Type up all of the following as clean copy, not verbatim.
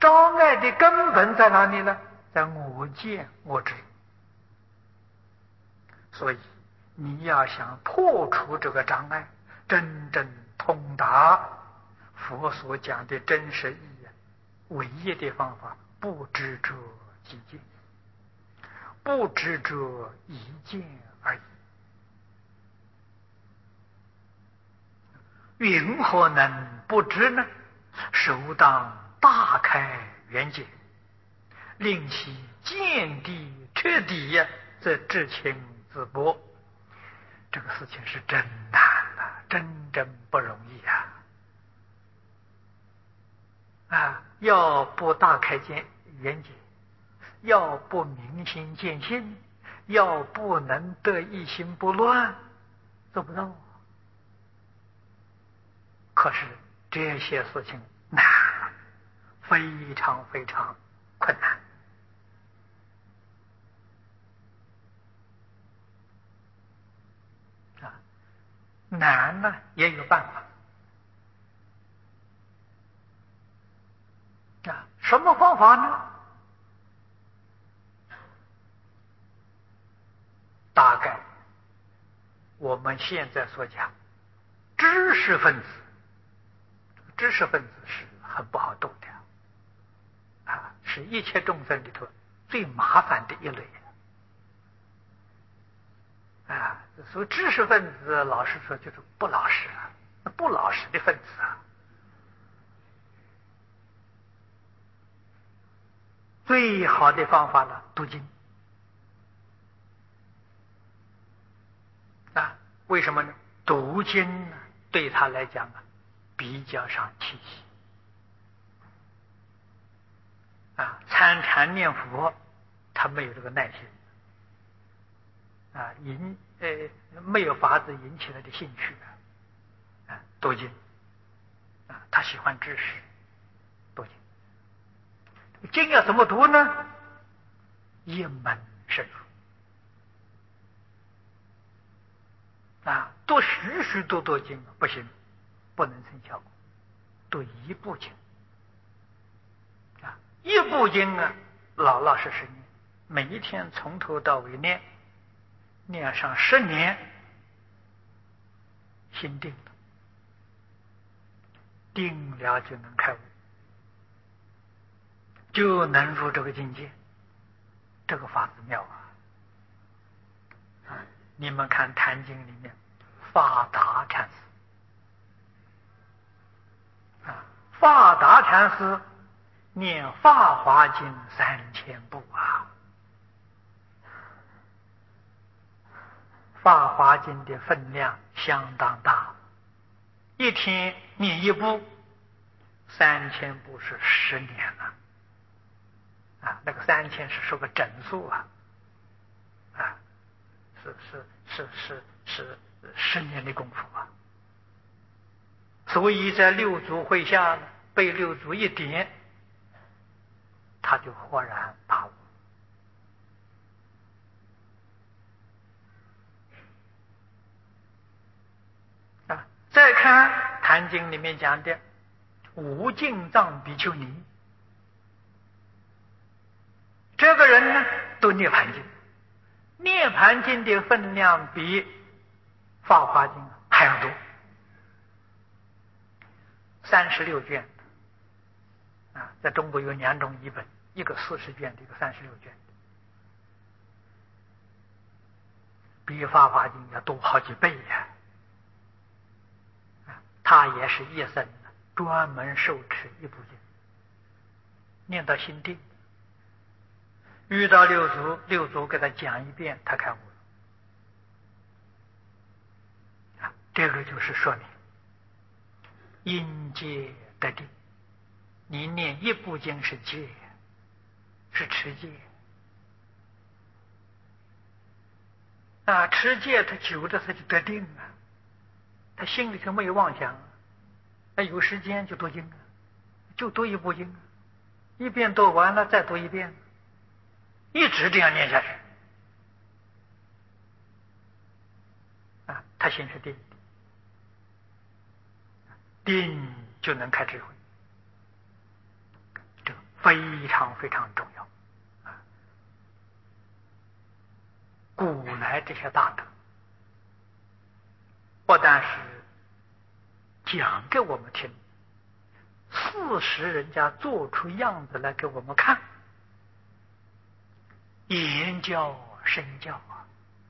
障碍的根本在哪里呢？在我见我知。所以你要想破除这个障碍，真正通达佛所讲的真实意义，唯一的方法，不执着己见，不执着一见而已。云何能不知呢？首当大开圆解，令其见地彻底呀，则知情自薄。这个事情是真难啊，真不容易啊！要不大开圆解，要不明心见性，要不能得一心不乱，做不到。可是这些事情难，非常非常困难啊！难呢也有办法啊！什么方法呢？大概我们现在所讲知识分子，知识分子是很不好度的啊，是一切众生里头最麻烦的一类啊。所以知识分子，老实说就是不老实不老实的分子啊。最好的方法呢，读经啊。为什么呢？读经呢，对他来讲比较上气息啊。参禅念佛，他没有这个耐心啊，没有法子引起他的兴趣啊。读经啊，他喜欢知识，读经。经要怎么读呢？一门深入啊，读许多经不行，不能成效果。读一部经啊，一部经啊，老实念，每一天从头到尾念上10年，心定了，定了就能开悟，就能入这个境界。这个法子妙啊！你们看《坛经》里面，法达禅师啊，法达禅师念《法华经》3000部啊。《法华经》的分量相当大，一天念一部，3000部是10年了啊。那个3000是说个整数啊，是10年的功夫啊。所以在六祖会下被六祖一点，他就豁然大悟啊。再看《坛经》里面讲的无尽藏比丘尼，这个人呢读涅盘经，涅盘经的分量比法华经还要多，36卷啊，在中国有2种译本，一个40卷的，一个36卷的，比法华经要多好几倍呀。他也是一生专门受持一部经，念到心定，遇到六祖给他讲一遍，他开悟了啊。这个就是说明因戒得定，你念一部经是戒，是持戒啊。持戒他久了他就得定了，他心里头没有妄想，他有时间就读经，就读一部经，一遍读完了再读一遍，一直这样念下去啊。他心是定，定就能开智慧。这非常非常重要。古来这些大德，不但是讲给我们听，事实人家做出样子来给我们看，言教身教啊。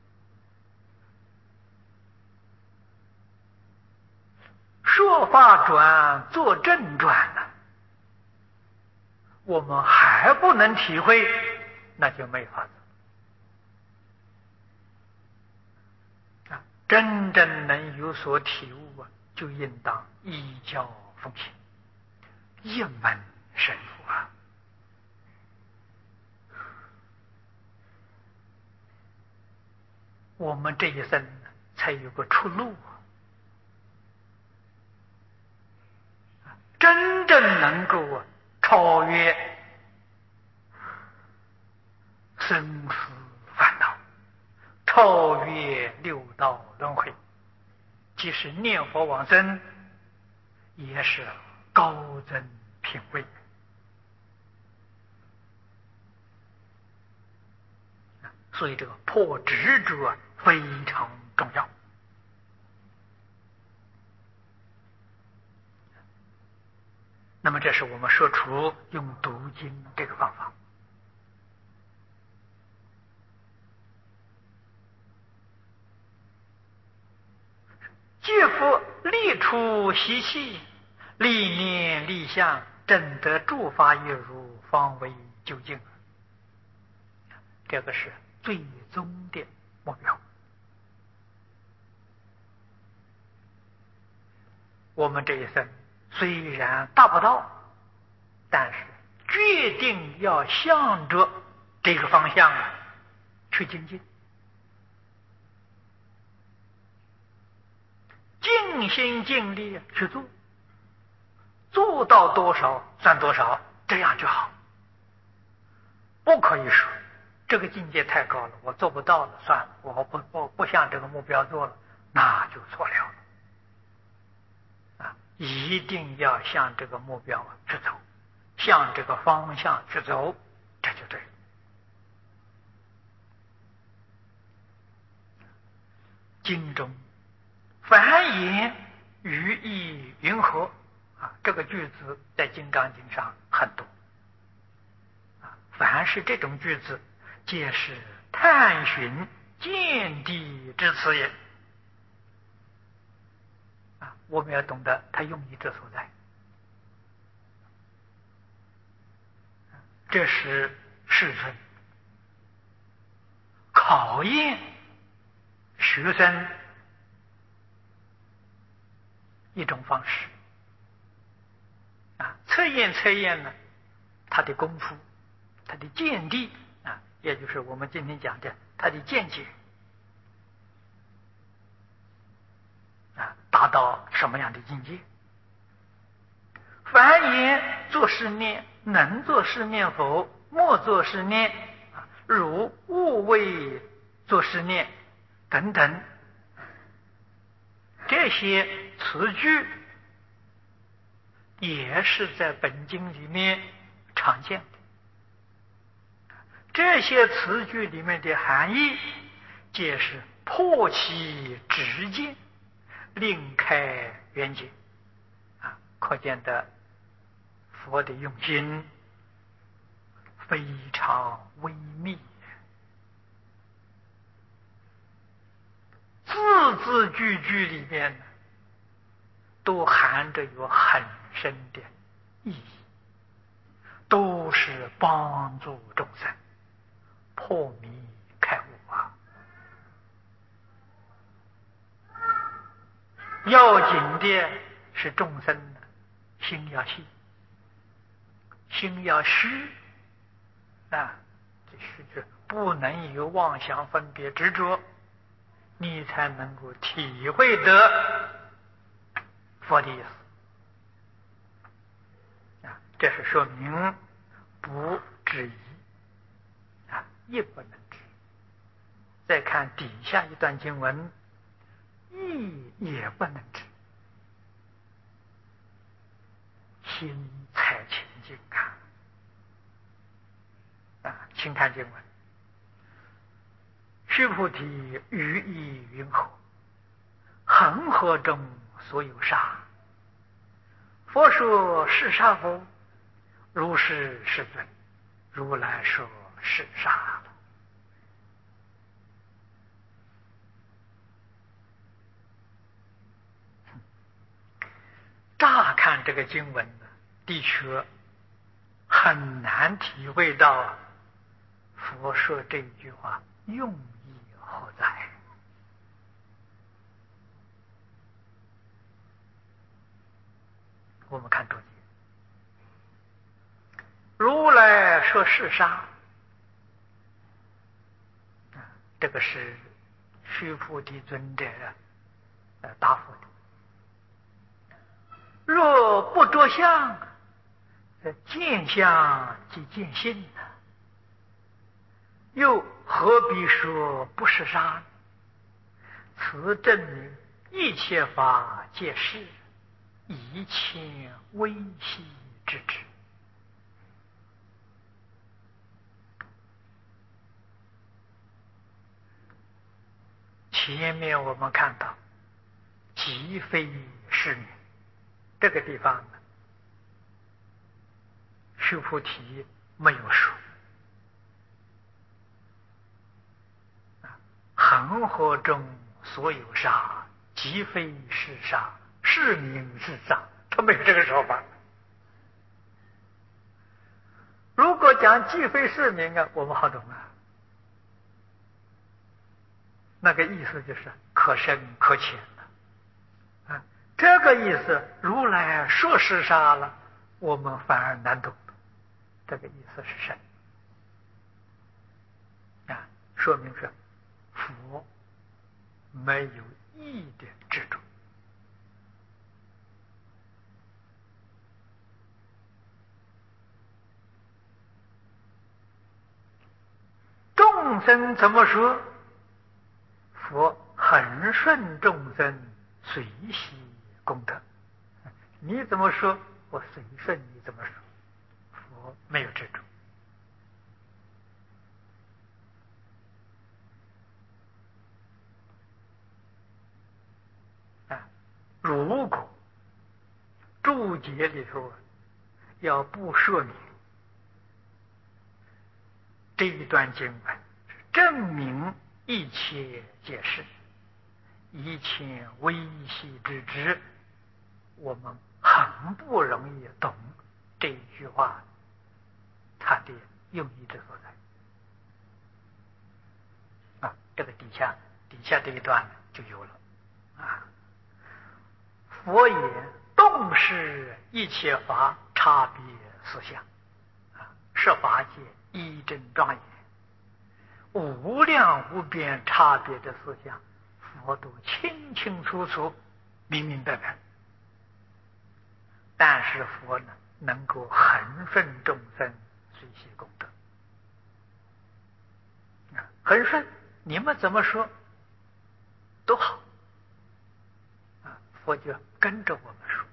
说法转做正转呢，我们还不能体会，那就没法子。真正能有所体悟啊，就应当依教奉行，一门深入啊。我们这一生才有个出路啊，真正能够超越生死烦恼，超越六道轮回，即使念佛往生，也是高增品位。所以这个破执着非常重要。那么这是我们说出用读经这个方法。借佛立处习气，立念立相，正得诸法一如，方为究竟。这个是最终的目标。我们这一生虽然达不到，但是决定要向着这个方向去精进，尽心尽力去做，做到多少算多少，这样就好。不可以说这个境界太高了，我做不到了，算了，我不向这个目标做了，那就错了啊！一定要向这个目标去走，向这个方向去走，这就对了。经中凡言语义云何啊？这个句子在《金刚经》上很多啊。凡是这种句子，皆是探寻见地之词也啊。我们要懂得它用意之所在，这是世尊考验学生一种方式啊，测验呢他的功夫，他的见地啊，也就是我们今天讲的他的见解啊，达到什么样的境界？凡言作是念，能作是念否？莫作是念，如勿为作是念等等，这些词句也是在本经里面常见的。这些词句里面的含义，皆是破其直见，另开圆解啊，可见的佛的用心非常微密，字字句句里面都含着有很深的意义，都是帮助众生破迷开悟啊。要紧的是众生的心要细，心要虚啊，这是不能有妄想分别执着，你才能够体会得佛的意思啊。这是说明不质疑啊，亦不能质。再看底下一段经文，亦也不能质，心才清净啊。 请看经文：须菩提，于意云何？恒河中所有沙。佛说是沙否？如是世尊，如来说是沙了。乍看这个经文呢，的确很难体会到佛说这一句话用意何在。我们看注解：如来说是沙，这个是须菩提尊者答复的。若不着相，见相即见性呢？又何必说不是沙呢？此证明一切法皆是，一切微细之至。前面我们看到即非是名，这个地方呢，须菩提没有说恒河中所有沙，即非是沙，是名是沙，他没有这个说法。如果讲即非是名啊，我们好懂啊。那个意思就是可深可浅了啊。这个意思，如来说是沙了，我们反而难懂。这个意思是深啊，说明是佛没有一点执着。众生怎么说？佛恒顺众生，随喜功德。你怎么说，我随顺你怎么说。佛没有执着啊。如果注解里头要不说明这一段经文，证明一切皆是，一切微细之知，我们很不容易懂这一句话它的用意之所在啊。这个底下这一段就有了啊。佛言：动是一切法差别思想啊，是法界一真庄严，无量无边差别的思想，佛都清清楚楚、明明白白。但是佛呢，能够恒顺众生，随喜功德啊。恒顺，你们怎么说都好啊，佛就跟着我们说。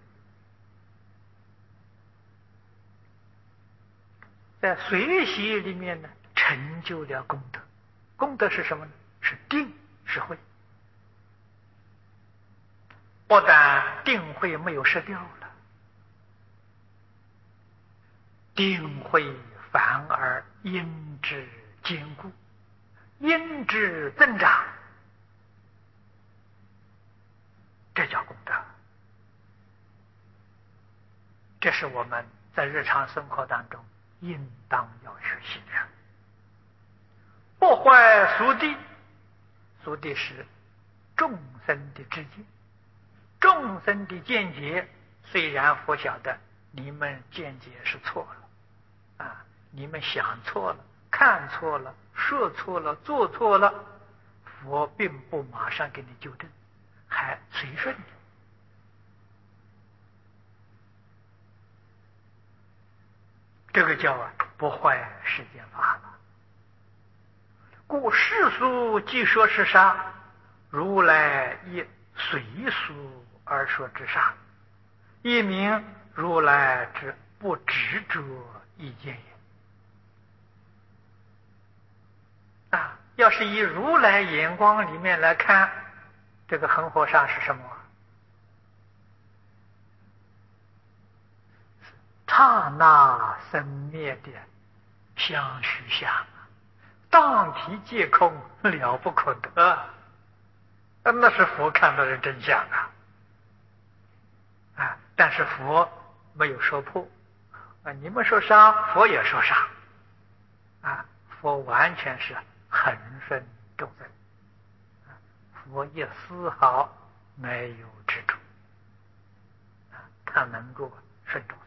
在随喜里面呢，成就了功德。功德是什么呢？是定，是慧。不但定慧没有失掉了，定慧反而因之坚固，因之增长，这叫功德。这是我们在日常生活当中应当要学习的。不坏俗谛，俗谛是众生的知见，众生的见解，虽然佛晓得你们见解是错了啊，你们想错了，看错了，说错了，做错了，佛并不马上给你纠正，还随顺你。这个叫不坏世间法了。故世俗既说是杀，如来亦随俗而说之杀，一名如来之不执着意见也。 要是以如来眼光里面来看，这个恒河沙是什么？刹那生灭的相续相，当体皆空，了不可得。那是佛看到的真相但是佛没有说破你们说杀，佛也说杀佛完全是恒顺众生佛一丝毫没有执着他能够顺众生。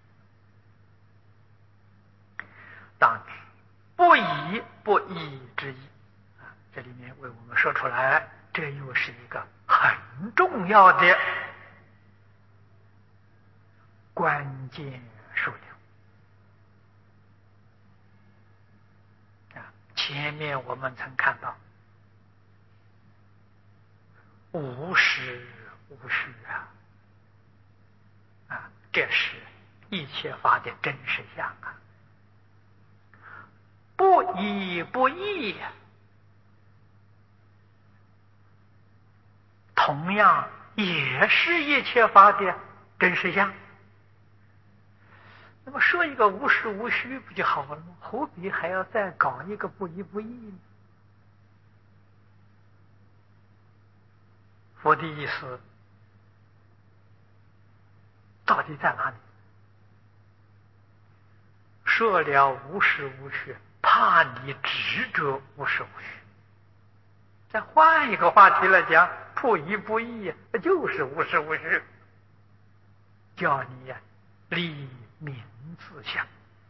当知不以不义之意这里面为我们说出来，这又是一个很重要的关键数量前面我们曾看到无实无虚这是一切法的真实相不以不义同样也是一切法的真实相。那么说一个无实无虚不就好了吗？何必还要再搞一个不义不义呢？佛的意思到底在哪里？说了无实无虚，怕你执着无实无虚。再换一个话题来讲，不义不义就是无实无虚，叫你立名字相。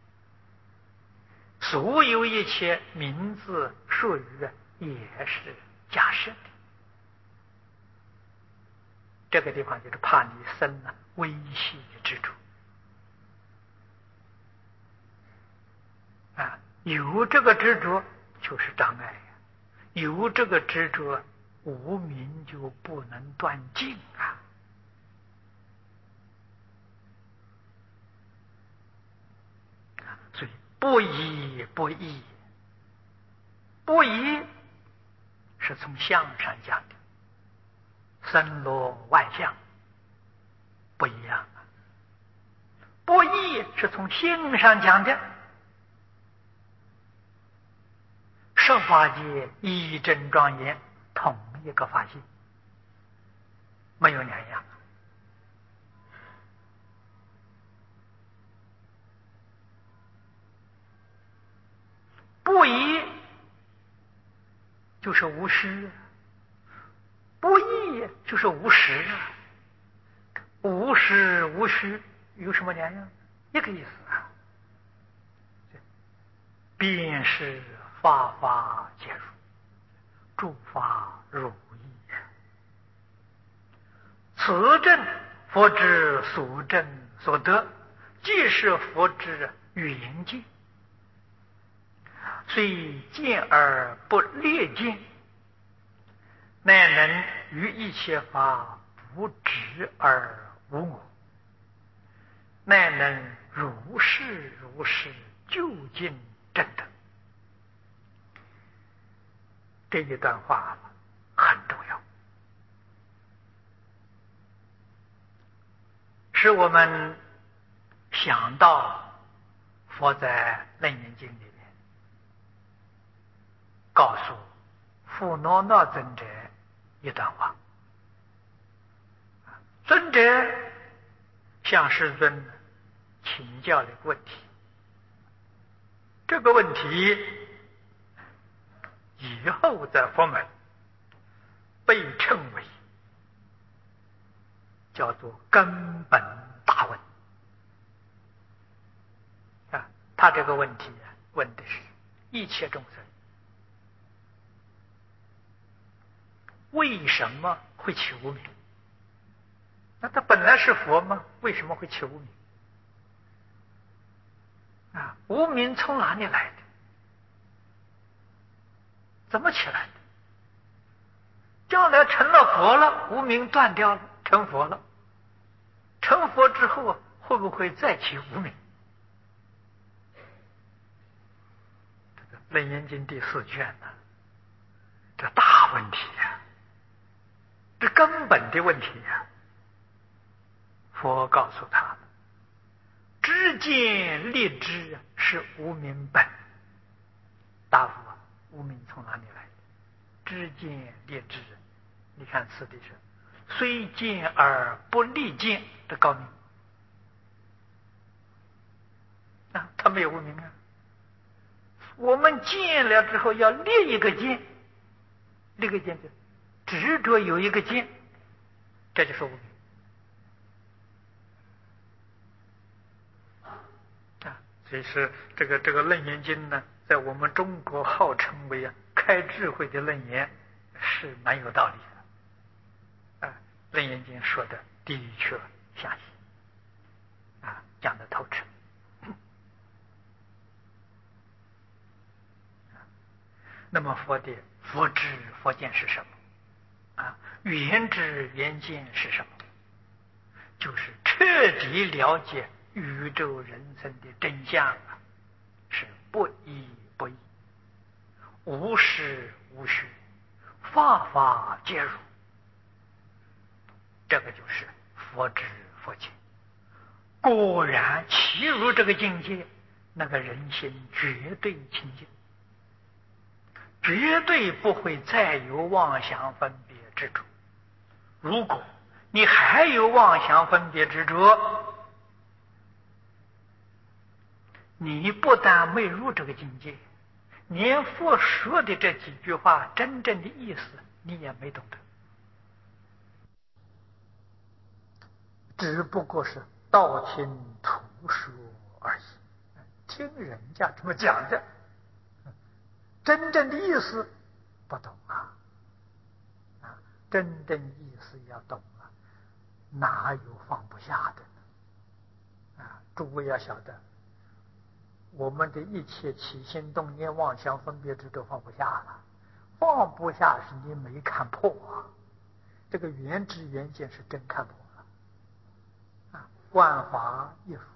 所有一切名字术语也是假设的。这个地方就是怕你生了微细的执着有这个执着就是障碍有这个执着无明就不能断尽所以不以不义，不义是从相上讲的，森罗万象不一样不义是从性上讲的，十法界一真庄严，同一个法性，没有两样不义就是无实，不义就是无实无实无虚有什么两样？一个意思便是法法皆如，诸法如意此证佛之所证所得，即是佛之缘见，虽见而不略见，乃能于一切法不执而无我，乃能如是如是究竟正等。这一段话很重要，使我们想到佛在《楞严经》里面告诉富罗那尊者一段话。尊者向世尊请教了一个问题，这个问题以后在佛门被称为叫做根本大问他这个问题问的是一切众生为什么会起无明？那他本来是佛吗？为什么会起无明？无明从哪里来的？怎么起来的？将来成了佛了，无明断掉了，成佛了。成佛之后会不会再起无明？ 楞严经》第4卷呢，这大问题呀，这根本的问题呀，佛告诉他：知见立知是无明本。大夫啊，无明从哪里来的？知见立知，你看此地是虽见而不立见的高明啊，他没有无明啊。我们见了之后要立一个见，立个见就执着有一个见，这就是无明啊。所以是这个楞严经呢，在我们中国号称为开智慧的楞严，是蛮有道理的啊。楞严经说的的确详细啊，讲得透彻。那么佛知佛见是什么啊？圆知圆见是什么？就是彻底了解宇宙人生的真相啊，是不依不依，无实无虚，法法皆如。这个就是佛知佛见。果然契入这个境界，那个人心绝对清净，绝对不会再有妄想分别执着。如果你还有妄想分别执着，你不但没入这个境界，连佛说的这几句话真正的意思你也没懂得，只不过是道听途说而已，听人家这么讲的，真正的意思不懂啊！真正意思要懂啊，哪有放不下的呢？诸位要晓得，我们的一切起心动念、妄想分别执都放不下了，放不下是你没看破啊。这个圆知圆见是真看破了万法一如，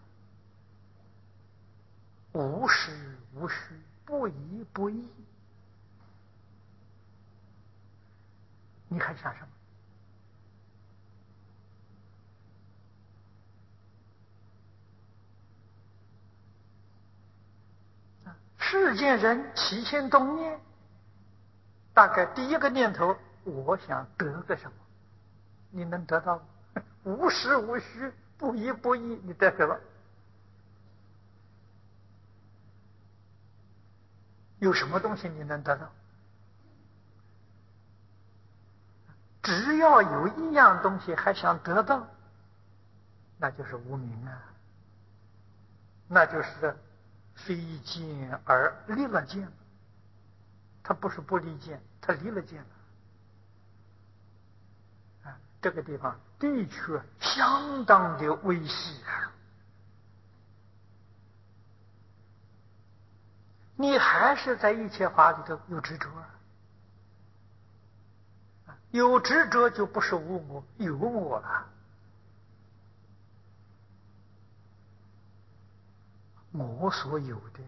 无实无虚，不依不依，你还想什么？世间人起心动念，大概第一个念头，我想得个什么？你能得到吗？无实无虚，不依不依，你得什么？有什么东西你能得到？只要有一样东西还想得到，那就是无明啊，那就是非见而立了见。他不是不离见，他离了见了这个地方的确相当的微细啊。你还是在一切法里头有执着有执着就不是无我，有我了。我所有的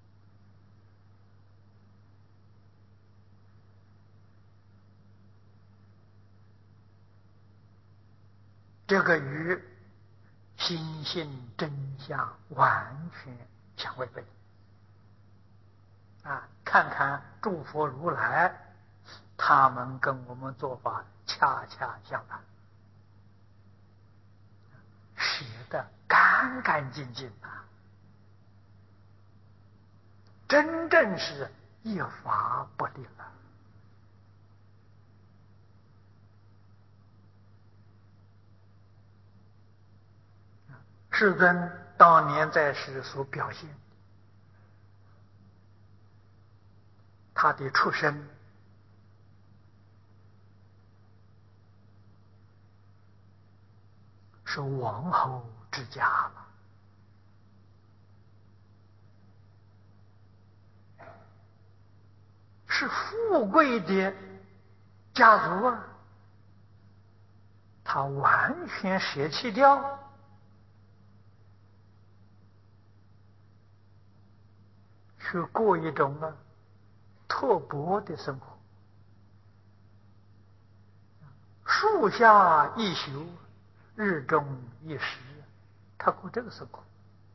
这个与心性真相完全相违背看看诸佛如来，他们跟我们做法恰恰相反，写得干干净净真正是一法不立了。世尊当年在世所表现，他的出身是王侯之家了，是富贵的家族他完全舍弃掉，去过一种刻薄的生活，树下一宿，日中一时，他过这个生活。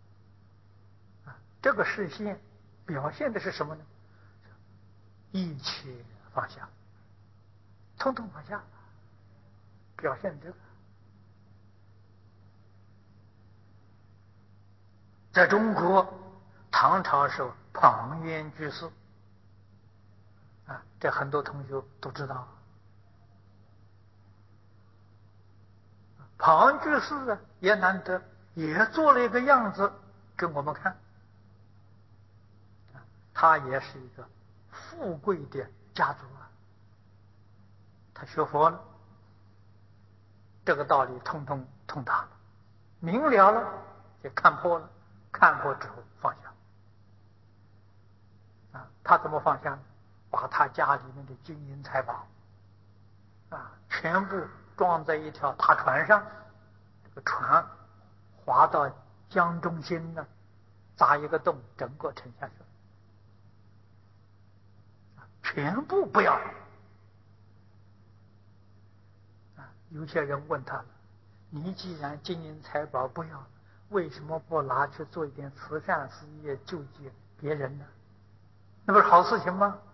这个视线表现的是什么呢？一切放下，统统放下，表现这个。在中国唐朝时候，庞渊居士这很多同学都知道。庞居士也难得，也做了一个样子给我们看。他也是一个富贵的家族他学佛了，这个道理通通通达了，明了了，也看破了，看破之后放下。他怎么放下？把他家里面的金银财宝全部装在一条大船上，这个船划到江中心呢，砸一个洞，整个沉下去了，全部不要了。有些人问他了：“你既然金银财宝不要了，为什么不拿去做一点慈善事业，救济别人呢？那不是好事情吗？”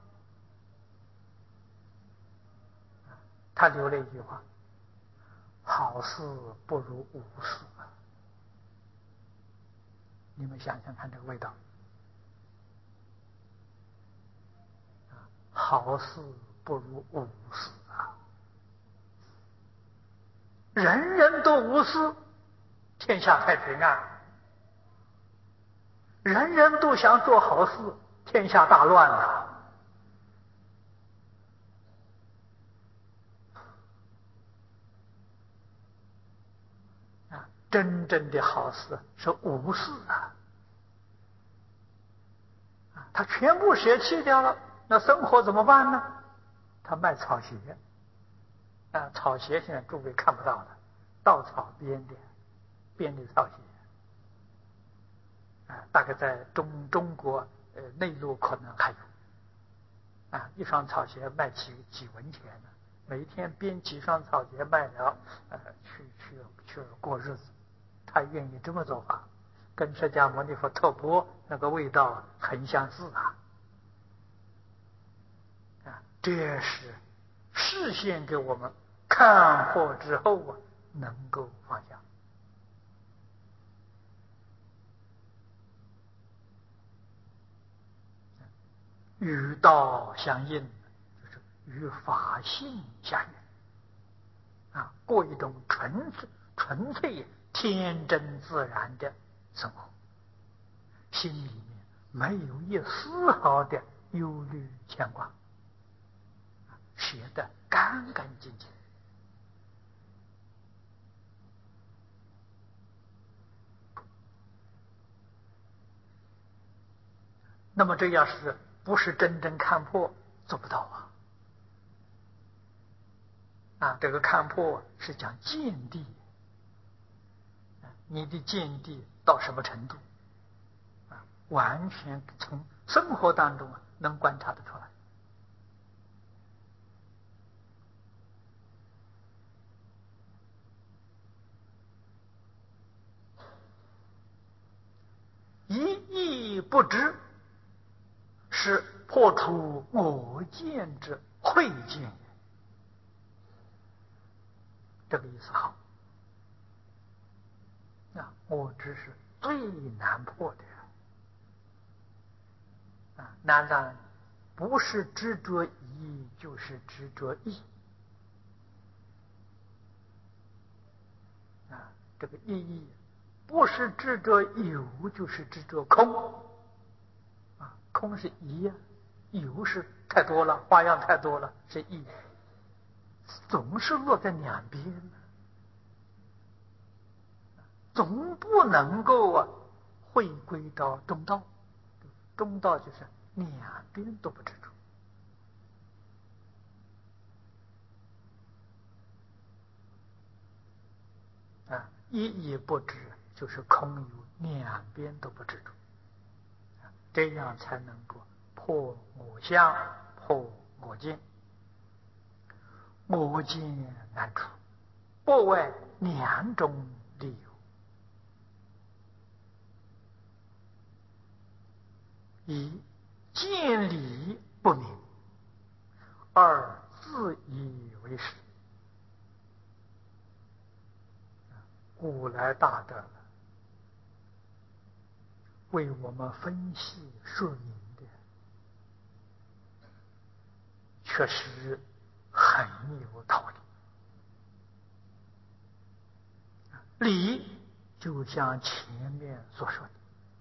他留了一句话：“好事不如无事。”你们想想看这个味道。好事不如无事人人都无事，天下太平人人都想做好事，天下大乱真正的好事是无事他全部舍弃掉了，那生活怎么办呢？他卖草鞋草鞋现在诸位看不到了，稻草编的草鞋大概在中国内陆可能还有一双草鞋卖几文钱呢，每天编几双草鞋卖了去过日子，他愿意这么做法，跟释迦牟尼佛特钵那个味道很相似这是示现给我们看破之后能够放下。与道相应，就是与法性相应过一种纯粹天真自然的生活，心里面没有一丝毫的忧虑牵挂，写得干干净净。那么这要是不是真正看破，做不到这个看破是讲见地，你的见地到什么程度完全从生活当中能观察得出来。一意不知，是破除我见之慧见，这个意思好我执是最难破的难道不是执着一，就是执着一这个意义不是执着有，就是执着空空是一有是太多了，花样太多了，是一，总是落在两边总不能够回归到中道。中道就是两边都不执着一意不执，就是空有两边都不执着这样才能够破我相，破我见。我见难除，不外两种理由：一，见理不明；二，自以为是。古来大德为我们分析说明的，确实很有道理。理就像前面所说的，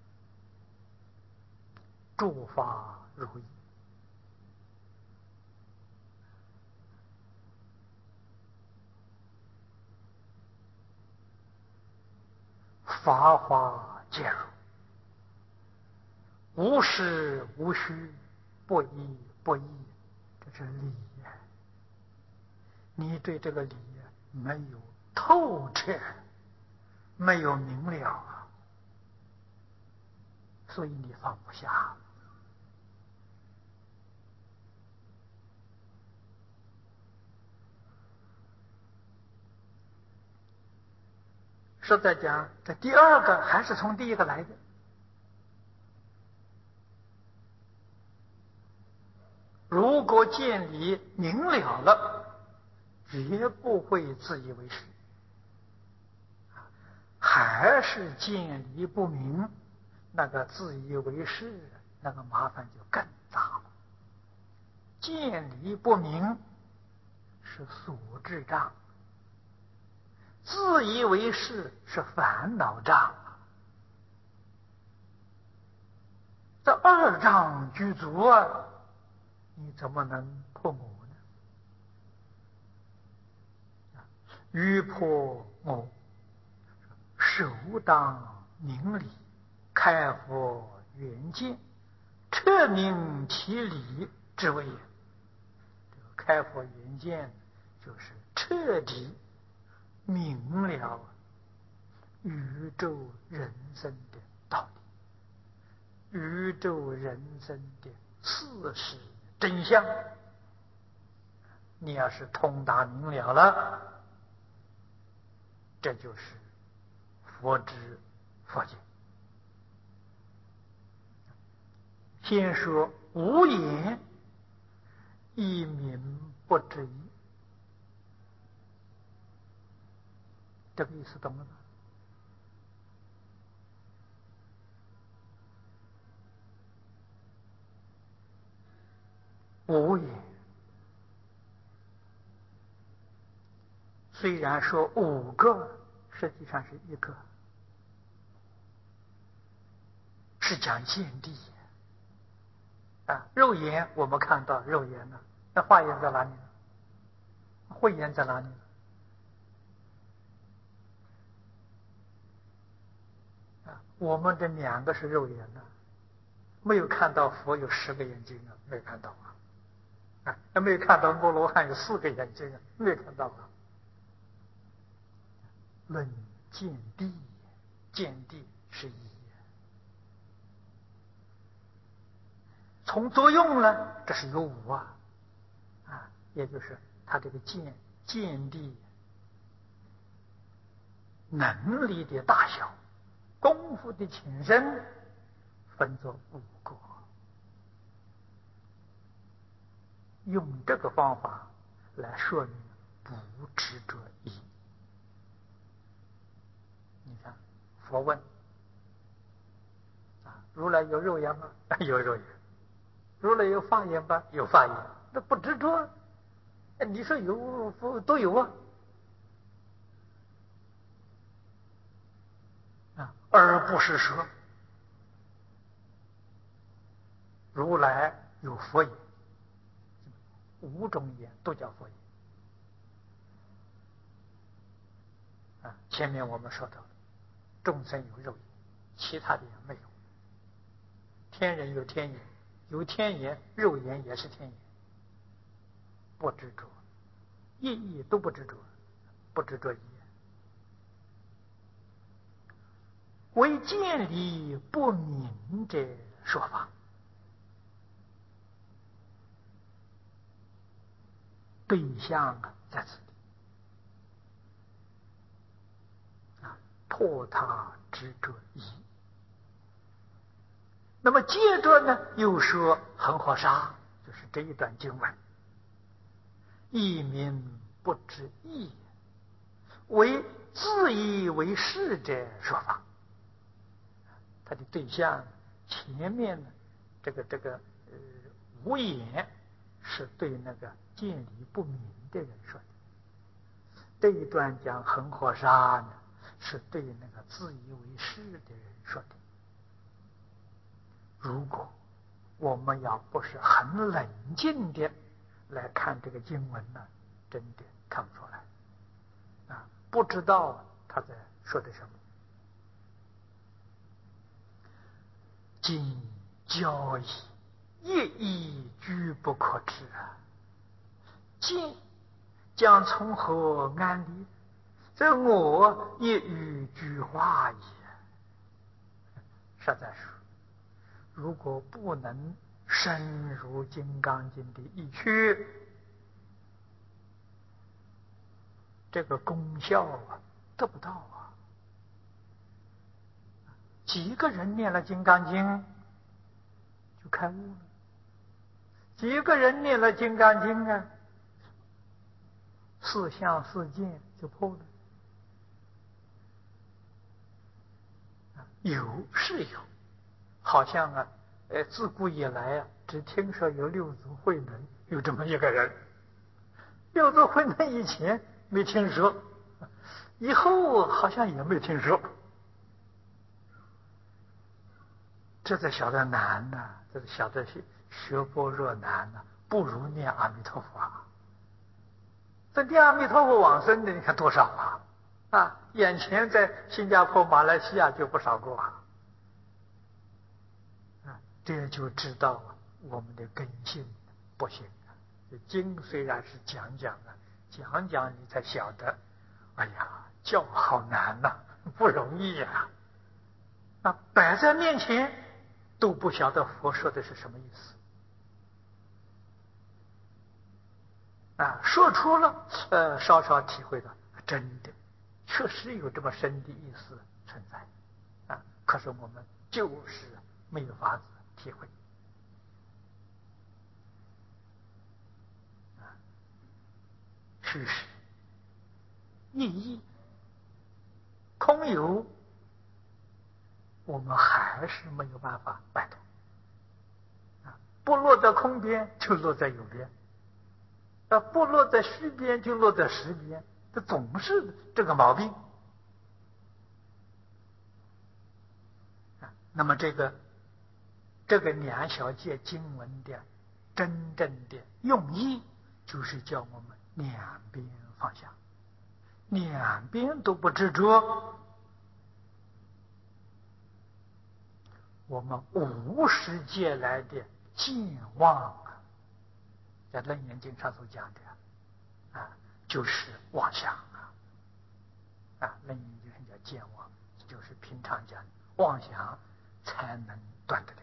诸法如意，法法皆如，无实无虚，不依不异，这是理呀。你对这个理没有透彻，没有明了，所以你放不下。实在讲，这第二个还是从第一个来的。如果见理明了了，绝不会自以为是；还是见理不明，那个自以为是，那个麻烦就更大了。见理不明是所知障，自以为是是烦恼障。这二障具足啊，你怎么能破我呢？欲破我，首当明理，开佛圆见，彻明其理之谓也。这个开佛圆见就是彻底明了宇宙人生的道理，宇宙人生的事实真相。你要是通达明了了，这就是佛知佛见。先说无言，一名不知义，这个意思懂了吗？无言，虽然说五个，实际上是一个，是讲见地啊。肉眼我们看到肉眼了，那化眼在哪里呢？慧眼在哪里呢？啊，我们这两个是肉眼呢，没有看到佛有10个眼睛啊，没有看到啊。啊，没有看到阿罗汉有4个眼睛啊，没有看到啊。论见地，见地是一。从作用呢，这是有五啊，也就是他这个见地能力的大小，功夫的浅深，分作5个。用这个方法来说明不执着义。你看，佛问如来有肉眼吗？有肉眼。如来有法眼吗？有法眼。那不执着，你说有都有而不是说如来有佛眼，5种眼都叫佛眼前面我们说到了，众生有肉眼，其他的眼没有。天人有天眼，有天眼，肉眼也是天眼，不执着，意义都不执着，不执着意。为见理不明者说法， 对象在此地破他执着疑。那么接着呢，又说恒河沙，就是这一段经文，一名不知义，为自以为是者说法。他的对象前面呢，这个无言是对那个见理不明的人说的，这一段讲恒河沙呢，是对那个自以为是的人说的。如果我们要不是很冷静的来看这个经文呢，真的看不出来不知道他在说的什么。今教义，一义居不可知今将从何安立？这我亦与居化也。实在说，如果不能深入《金刚经》的义趣，这个功效得不到几个人念了《金刚经》就开悟了，几个人念了《金刚经》四相四见就破了。是有，好像自古以来只听说有六祖慧能有这么一个人，六祖慧能以前没听说，以后好像也没听说。这才晓得难这才晓得学般若难不如念阿弥陀佛这念阿弥陀佛往生的你看多少眼前在新加坡、马来西亚就不少个这就知道我们的根性不行这经虽然是讲讲你才晓得，哎呀，教好难不容易摆在面前都不晓得佛说的是什么意思说出了稍稍体会到真的确实有这么深的意思存在可是我们就是没有法子体会虚实意义空有，我们还是没有办法摆脱不落在空边就落在有边不落在虚边就落在实边，这总是这个毛病那么这个两小节经文的真正的用意，就是叫我们两边放下，两边都不执着，我们无始劫来的健忘在《楞严经》上所讲的就是妄想《楞严经》叫健忘，就是平常讲妄想才能断得了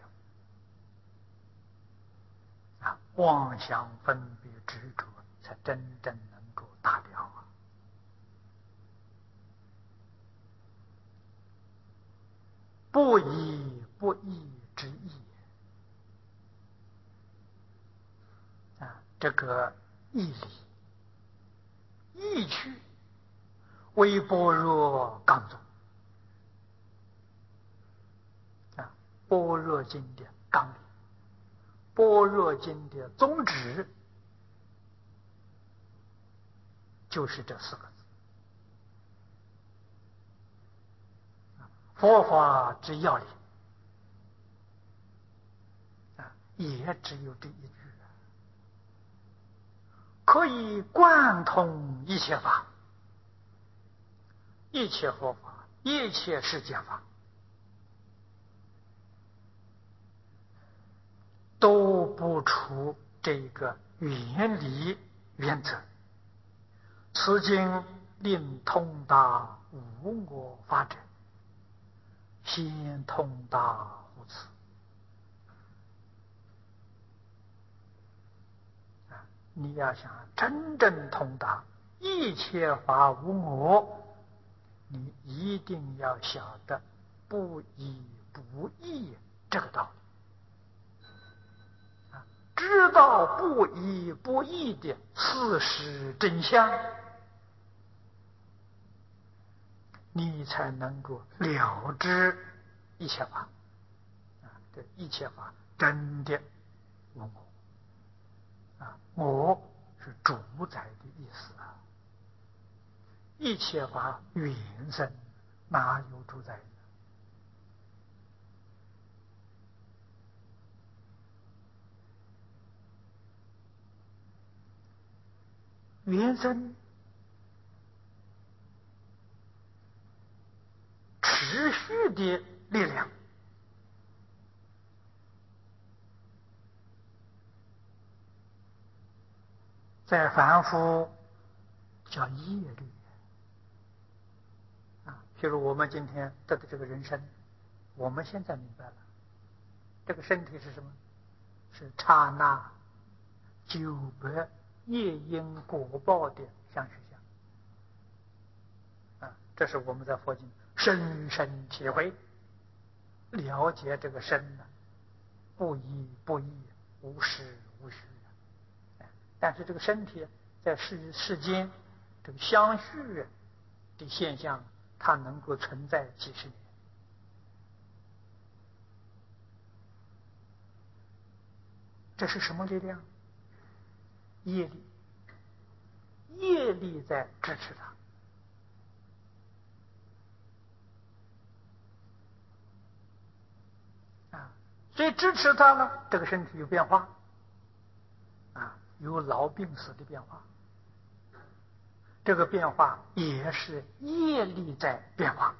妄想分别执着才真正能够打掉不以不义之义这个义理义趣为般若刚宗般若经的纲领，般若经的宗旨就是这四个字佛法之要领也只有这一句可以贯通一切法，一切佛法，一切世间法都不出这个原理原则。此经令通达无我法者，先通达乎此你要想真正通达一切法无我，你一定要晓得不依不异这个道理，知道不依不异的事实真相，你才能够了知一切法。这一切法真的无我，我是主宰的意思啊。一切法原生，哪有主宰呢？原生持续的力量，在凡夫叫业力譬如我们今天得的这个人生，我们现在明白了，这个身体是什么？是刹那900业因果报的相续相这是我们在佛经深深体会，了解这个身呢，不依不异，无实无虚。但是这个身体在世间这个相续的现象，它能够存在几十年。这是什么力量？业力，业力在支持它所以支持它呢，这个身体有变化有老病死的变化，这个变化也是业力在变化。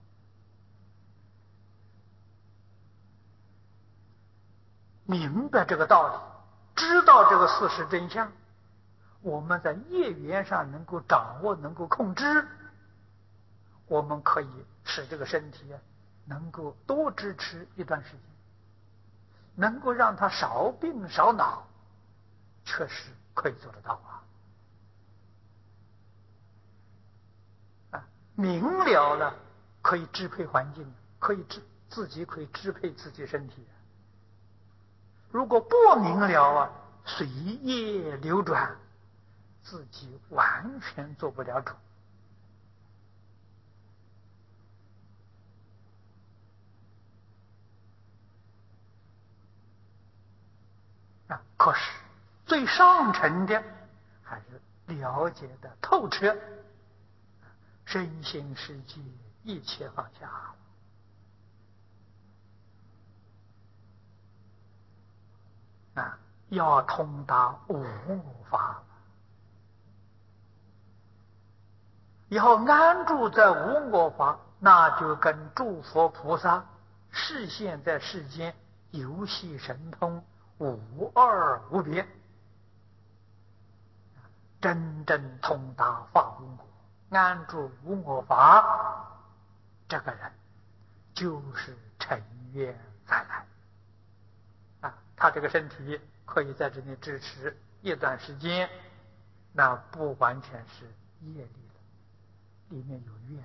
明白这个道理，知道这个事实真相，我们在业缘上能够掌握，能够控制，我们可以使这个身体能够多支持一段时间，能够让它少病少恼，确实可以做得到明了了，可以支配环境，可以自己可以支配自己身体。如果不明了随业流转，自己完全做不了主可是最上层的还是了解的透彻，身心世界一切放下要通达无我法，要安住在无我法，那就跟诸佛菩萨示现在世间游戏神通无二无别，真正通达法无我，安住无我法，这个人就是成愿再来他这个身体可以在这里支持一段时间，那不完全是业力了，里面有愿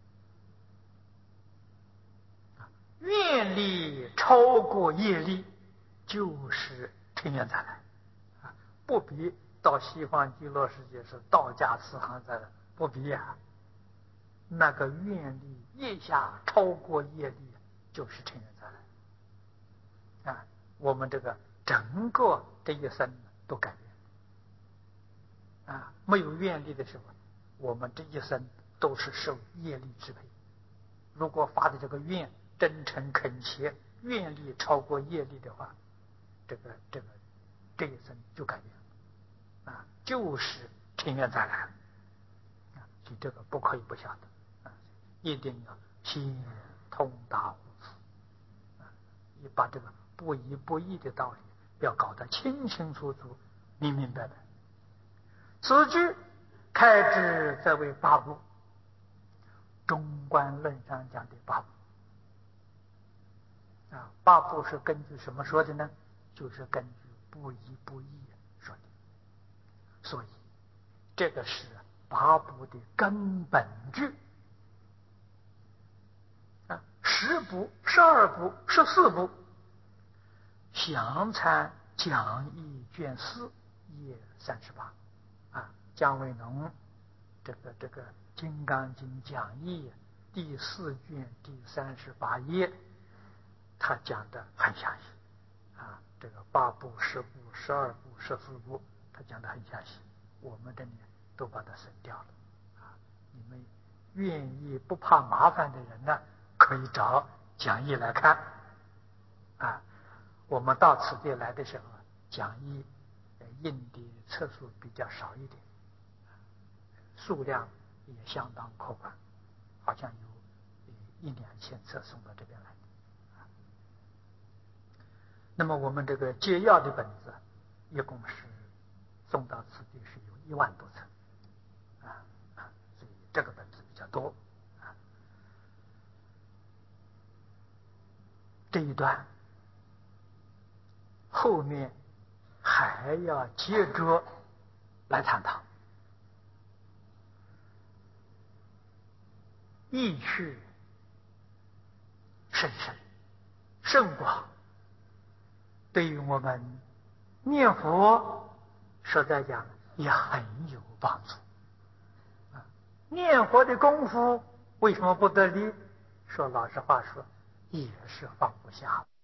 力愿力超过业力，就是成愿再来不比到西方极乐世界是道家慈航再来，不比那个愿力一下超过业力，就是成愿再来我们这个整个这一生都改变没有愿力的时候，我们这一生都是受业力支配。如果发的这个愿真诚恳切，愿力超过业力的话，这一生就改变了就是成愿再来所以这个不可以不晓得一定要先通达无此你把这个不依不异的道理要搞得清清楚楚、明明白白。此句开支则为八部，中观论上讲的八部八部是根据什么说的呢？就是根据不依不异说的所以这个是八部的根本句啊，10部、12部、14部，详参讲义卷4页38啊，姜维农这个《金刚经》讲义第4卷第38页，他讲的很详细啊，这个8部、10部、12部、14部，他讲的很详细。我们的呢都把它省掉了啊。你们愿意不怕麻烦的人呢，可以找讲义来看啊。我们到此地来的时候，讲义印的册数比较少一点，数量也相当可观，好像有1-2千册送到这边来。那么我们这个接要的本子，一共是送到此地是有1万多册所以这个本子比较多这一段后面还要接着来探讨，意趣甚深甚广，对于我们念佛实在讲也很有帮助念佛的功夫为什么不得力？说老实话说，也是放不下。